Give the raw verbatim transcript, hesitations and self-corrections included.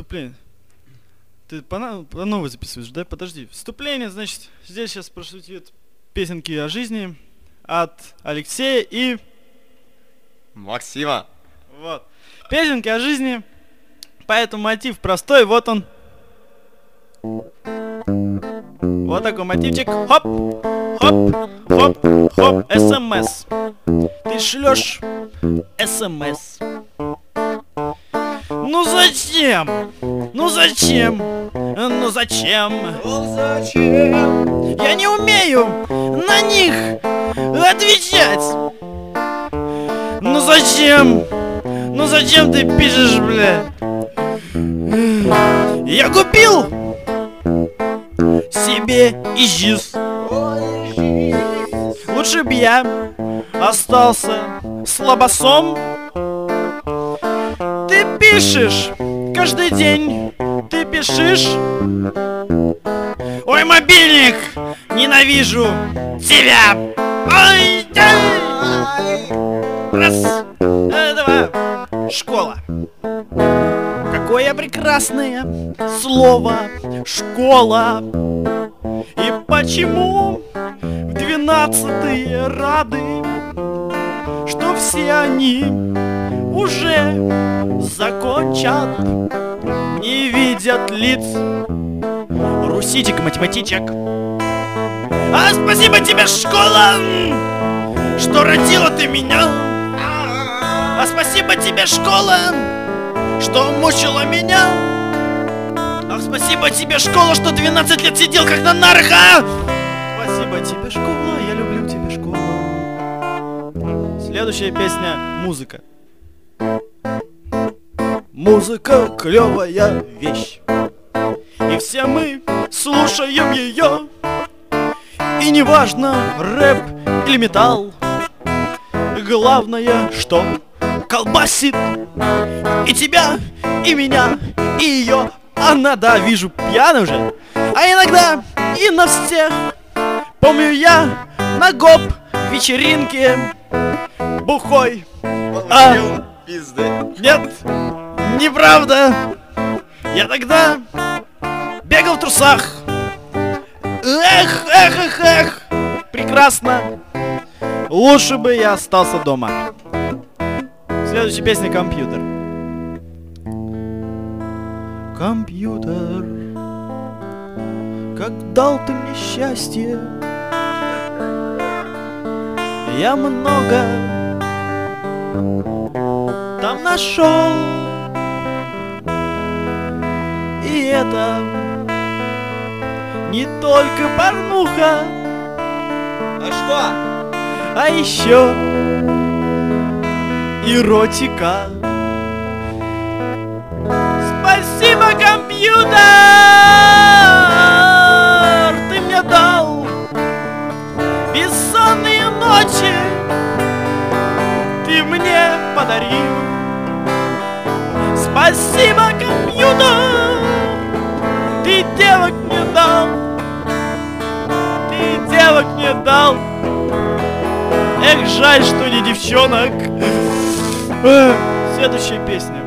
вступление. Ты по, по новой записываешь, да? Подожди. Вступление, значит, здесь сейчас прошлютит песенки о жизни от Алексея и... Максима. Вот. Песенки о жизни. Поэтому мотив простой, вот он. Вот такой мотивчик. Хоп, хоп, хоп, хоп. СМС. Ты шлешь СМС. Ну зачем? Ну зачем? Ну зачем? Ну зачем? Я не умею на них отвечать. Ну зачем? Ну зачем ты пишешь, бля? Я купил себе ИЖИС. Лучше б я остался слабосом. Ты пишешь каждый день, ты пишешь. Ой, мобильник, ненавижу тебя. Ой, ай. Раз, два, школа. Какое прекрасное слово школа. И почему в двенадцатые рады, что все они уже закончат, не видят лиц русичек, математичек. А спасибо тебе, школа, что родила ты меня. А спасибо тебе, школа, что мучила меня. Ах, спасибо тебе, школа, что двенадцать лет сидел как на нарах, а! Спасибо тебе, школа, я люблю тебя, школа. Следующая песня — музыка. Музыка — клевая вещь, и все мы слушаем ее. И неважно, рэп или металл, главное, что колбасит и тебя, и меня, и ее. Она, да, вижу, пьяна уже. А иногда и на всех. Помню я на гоп вечеринке бухой. А, нет, неправда. Я тогда бегал в трусах. Эх, эх, эх, эх. Прекрасно. Лучше бы я остался дома. Следующая песня — компьютер. Компьютер, как дал ты мне счастье, я много там нашел. И это не только порнуха, А что? а еще эротика. Спасибо, компьютер, ты мне дал бессонные ночи, ты мне подарил. Спасибо, компьютер, ты девок мне дал, ты девок мне дал. Эх, жаль, что не девчонок. Следующая песня.